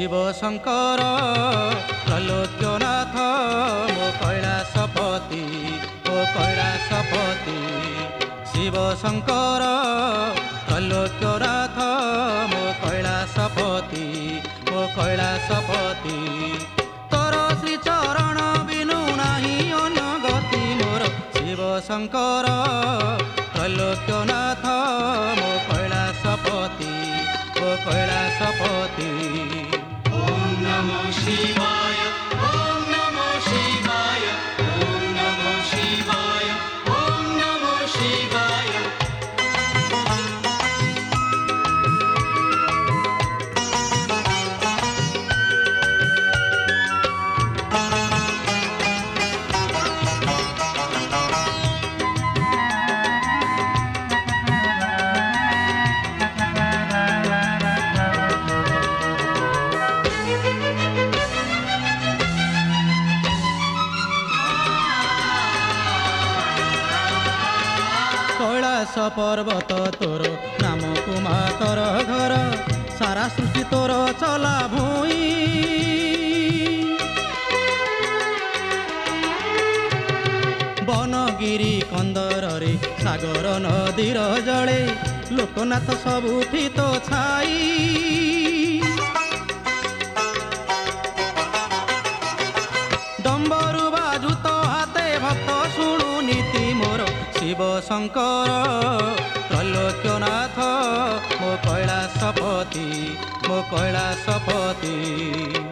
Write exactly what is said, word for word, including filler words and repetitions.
शिव शंकर त्रैलोक्यनाथ मो कैलासपति ओ कैलासपति शिव शंकर त्रैलोक्यनाथ मो कैलासपति ओ कैलासपति तोर श्री चरण बिनु नाही अन्य गति मोर शिव शंकर त्रैलोक्यनाथ मो कैलासपति ओ कैलासपति। ओम नमो शिवाय ओम नमो शिवाय ओम नमो शिवाय ओम नमो शिवाय। कैलास पर्वत तोर नाम कुमा तोर घर सारा सृष्टि तोर चला भूई बनगिरी कंदर रे सागर नदीर जले लोकनाथ सबुठी तो छाई डम्बरु बाजू तो हाते भक्त शुणु नीति मोर शिव शंकर त्रैलोक्यनाथ मो कैलासपति मो कैलासपति।